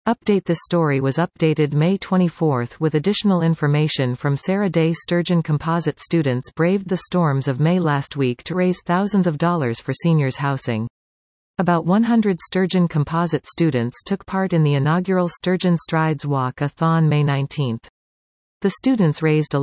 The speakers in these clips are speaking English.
Update. This story was updated May 24 with additional information from Sarah Day. Sturgeon Composite students braved the storms of May last week to raise thousands of dollars for seniors' housing. About 100 Sturgeon Composite students took part in the inaugural Sturgeon Strides Walk-a-thon May 19. The students raised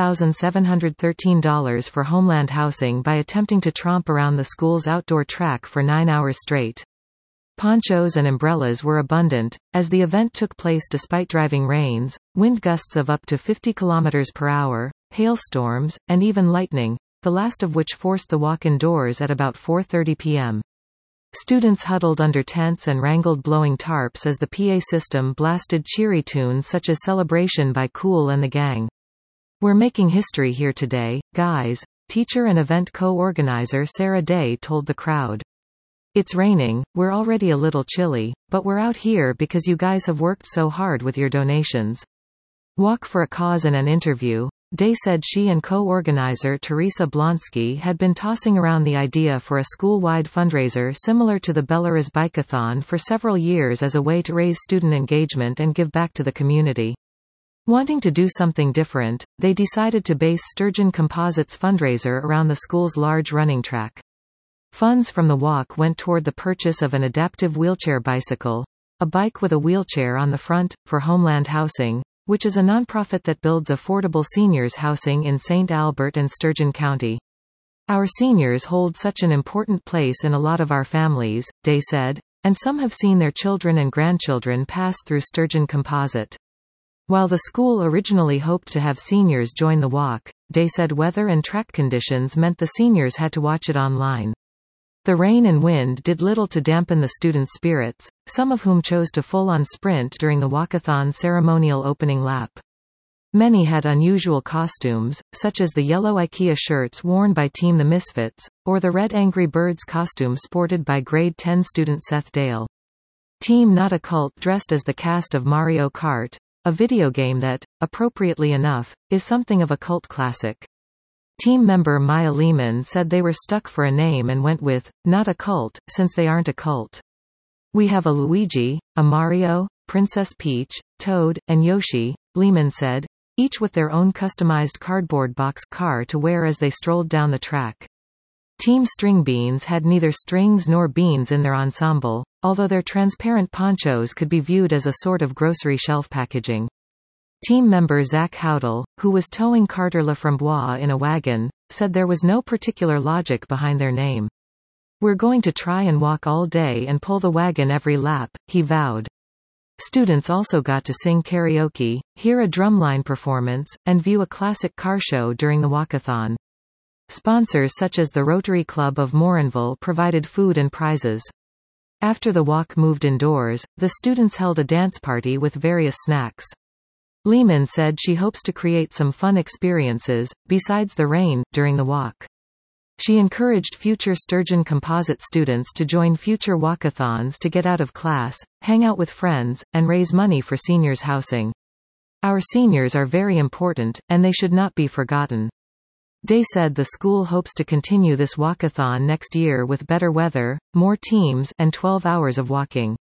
$11,713 for Homeland Housing by attempting to tromp around the school's outdoor track for 9 hours straight. Ponchos and umbrellas were abundant, as the event took place despite driving rains, wind gusts of up to 50 km per hour, hailstorms, and even lightning, the last of which forced the walk indoors at about 4:30 p.m. Students huddled under tents and wrangled blowing tarps as the PA system blasted cheery tunes such as Celebration by Kool and the Gang. "We're making history here today, guys," teacher and event co-organizer Sarah Day told the crowd. "It's raining, we're already a little chilly, but we're out here because you guys have worked so hard with your donations. Walk for a cause." In an interview, Day said she and co-organizer Teresa Blonsky had been tossing around the idea for a school-wide fundraiser similar to the Belarus Bikeathon for several years as a way to raise student engagement and give back to the community. Wanting to do something different, they decided to base Sturgeon Composite's fundraiser around the school's large running track. Funds from the walk went toward the purchase of an adaptive wheelchair bicycle, a bike with a wheelchair on the front, for Homeland Housing, which is a nonprofit that builds affordable seniors housing in St. Albert and Sturgeon County. "Our seniors hold such an important place in a lot of our families," Day said, "and some have seen their children and grandchildren pass through Sturgeon Composite." While the school originally hoped to have seniors join the walk, Day said weather and track conditions meant the seniors had to watch it online. The rain and wind did little to dampen the students' spirits, some of whom chose to full-on sprint during the walkathon ceremonial opening lap. Many had unusual costumes, such as the yellow IKEA shirts worn by Team the Misfits, or the red Angry Birds costume sported by grade 10 student Seth Dale. Team Not a Cult dressed as the cast of Mario Kart, a video game that, appropriately enough, is something of a cult classic. Team member Maya Lehman said they were stuck for a name and went with, "Not a Cult," since they aren't a cult. "We have a Luigi, a Mario, Princess Peach, Toad, and Yoshi," Lehman said, each with their own customized cardboard box car to wear as they strolled down the track. Team String Beans had neither strings nor beans in their ensemble, although their transparent ponchos could be viewed as a sort of grocery shelf packaging. Team member Zach Howdle, who was towing Carter Laframboise in a wagon, said there was no particular logic behind their name. "We're going to try and walk all day and pull the wagon every lap," he vowed. Students also got to sing karaoke, hear a drumline performance, and view a classic car show during the walkathon. Sponsors such as the Rotary Club of Morinville provided food and prizes. After the walk moved indoors, the students held a dance party with various snacks. Lehman said she hopes to create some fun experiences, besides the rain, during the walk. She encouraged future Sturgeon Composite students to join future walkathons to get out of class, hang out with friends, and raise money for seniors' housing. "Our seniors are very important, and they should not be forgotten." Day said the school hopes to continue this walkathon next year with better weather, more teams, and 12 hours of walking.